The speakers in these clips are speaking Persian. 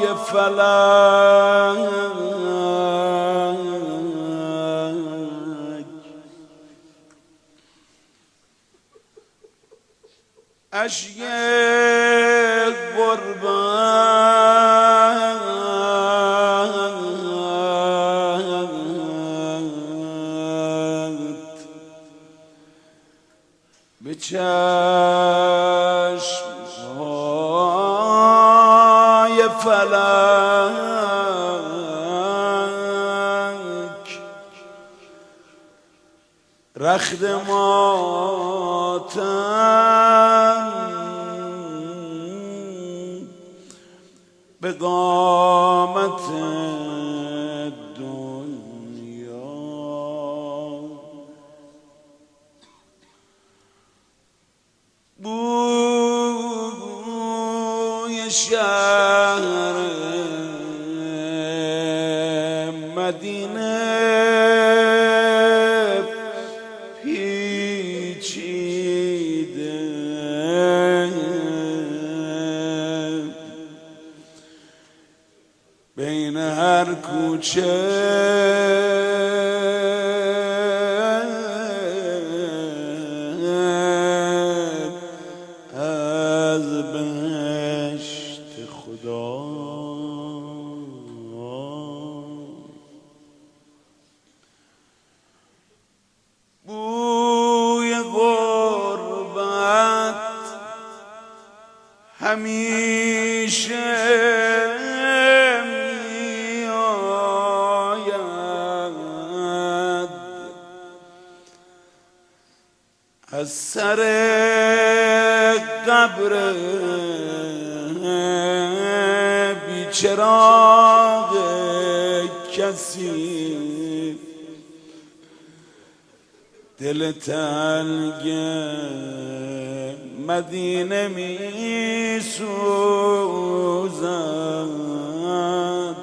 فلک اشک غربت به چشم‌های فلک رخت ماتم به قامت دنیا بوی شهر مدینه پیچیده بین هر کوچه از بهشت خدا بوی غربت همیشه از سر قبر بیچراغ کسی دل تنگ مدینه می سوزد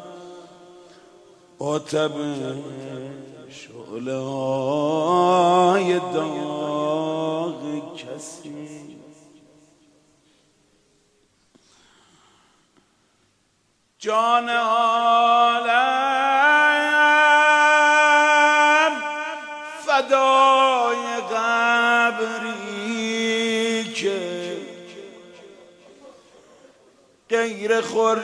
با تب شعله های داغ کسی جان عالم فدای قبری که غیر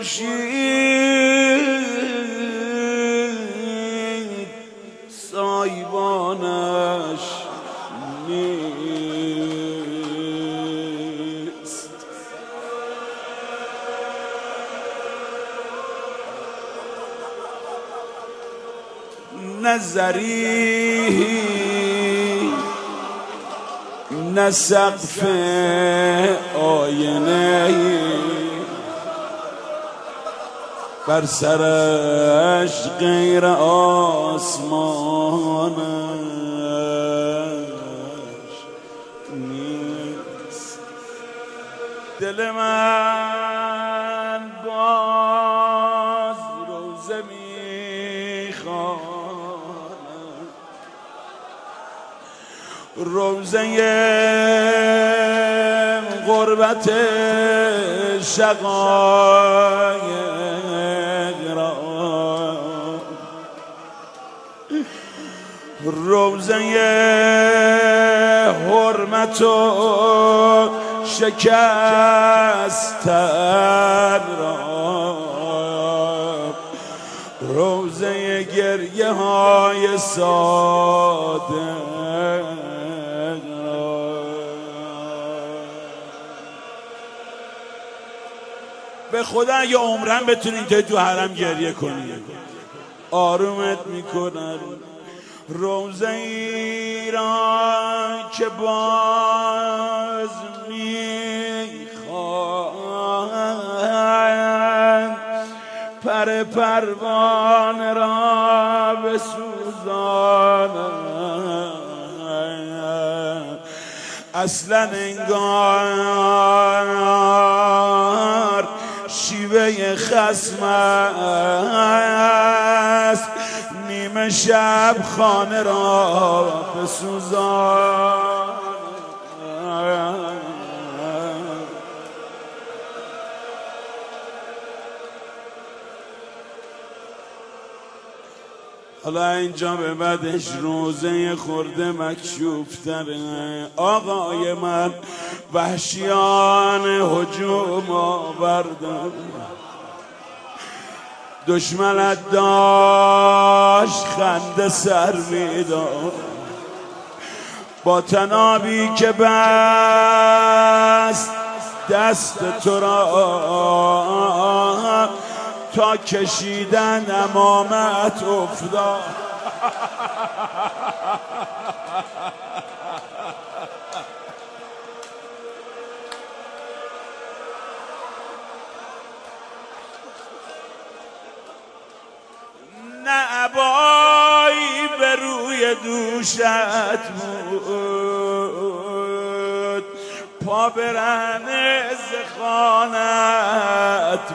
خورشید سایبانش نیست نه زری نه سقف آینه بر سرش غیر آسمانش نیست دل من باز روزه میخواند روزه غربت شقایق را روزه حرمت و شکستن را روزه گریه های ساده به خدا اگه عمرم بتونی تو حرم گریه کنی آرومت میکنن روزه ای را که باز میخواهند پر پروانه را بسوزانند اصلا انگار شیوه خصم است نیمه شب خانه را بسوزان حالا اینجا به بعدش روزه خورده مکشوف تره. آقای من وحشیان هجوم آوردن، دشمنت داشت خنده سر میداد، با تنابی که بست دست تو را تا کشیدن امامت افتاد. نه عبایی به روی دوشت بود، پا برهنه ز خانت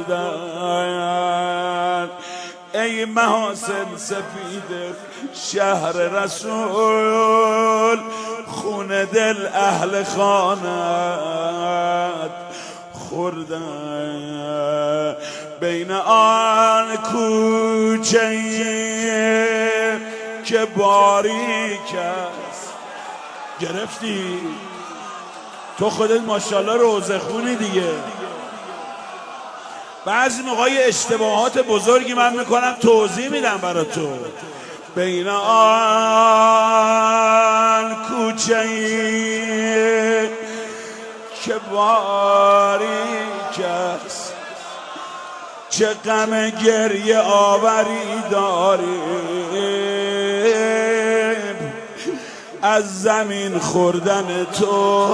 بردن. ای محاسن سفید شهر رسول، خون دل اهل خانت خوردن. بین آن کوچه که باریک است. گرفتی؟ تو خودت ماشاءالله روزه خونی دیگه. بعضی موقعی اشتباهات بزرگی من میکنم توضیح میدم برا تو. بین آن کوچه‌ای که باریک است، چه غم گریه آوری داریم. از زمین خوردن تو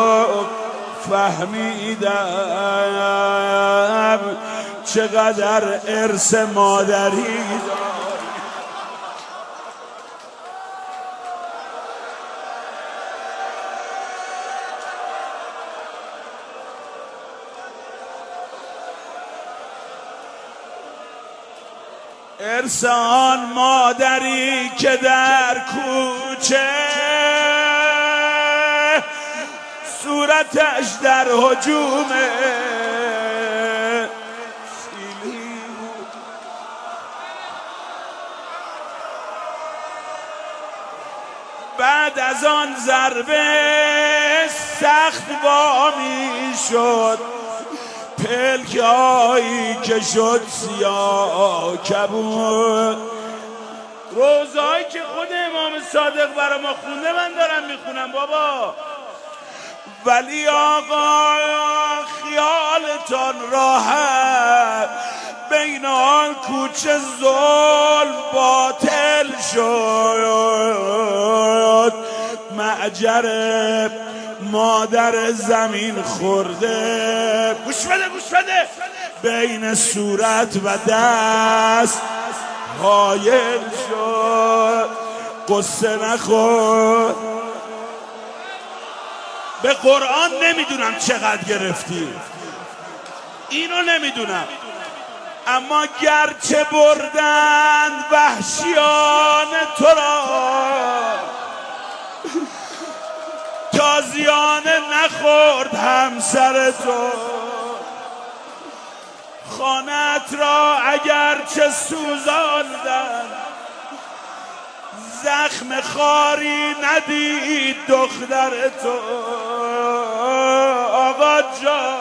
فهمیدم چقدر ارث مادری داریم. ارث آن مادری که در کوچه صورتش در هجوم سیلی بود. بعد از آن ضربه سخت وامی شد، پلکایی که شد سیاه کبود. روزهایی که خود امام صادق برای ما خونده من دارم میخونم بابا. ولی آقا خیالتان راحت، بین آن کوچه ظلم باطل شد. معجر مادر زمین خورده، گوش بده گوش بده، بین صورت و دست حایل شد. قصه نخور. به قرآن نمیدونم چقدر گرفتی، اینو نمیدونم، اما گرچه بردن وحشیان تو را، تازیانه نخورد همسر تو. خانت را اگرچه سوزاندن، زخم خاری ندید دختر تو. آقا جان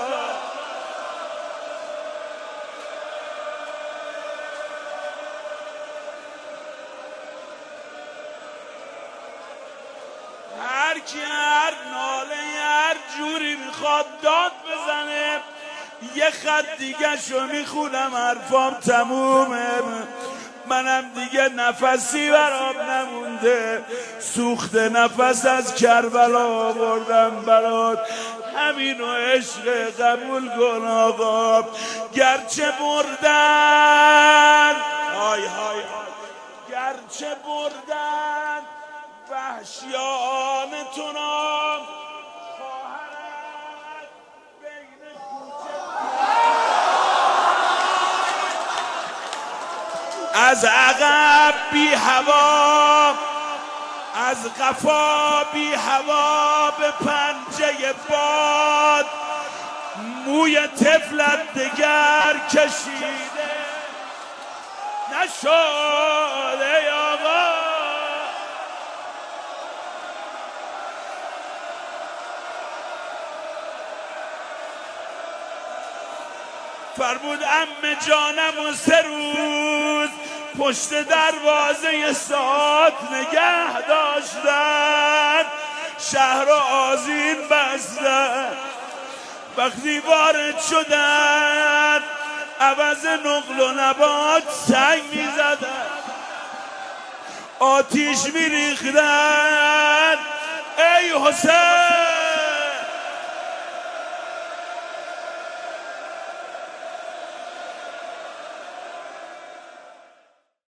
هر کی هر ناله هر جوری میخواد داد بزنه، یه خط دیگه شو میخونم حرفام تمومه. منم دیگه نفسی برام نمونده، سوخت نفس از کربلا آوردم برات. همینو عشق قبول کن آقا. گرچه بردن های های گرچه بردن وحشیان تو را، خواهرت بین کوچه از عقب بی هوا، از قفا بی هوا به پنجه باد، موی طفلت دگر کشیده. شد ای آقا. فرمود عمه جانم و 3 روز پشت دروازه سات نگه داشتن، شهر آذین بستن. وقتی وارد شدن عوض نقل و نبات سنگ می زدن، آتیش می ریختن. ای حسین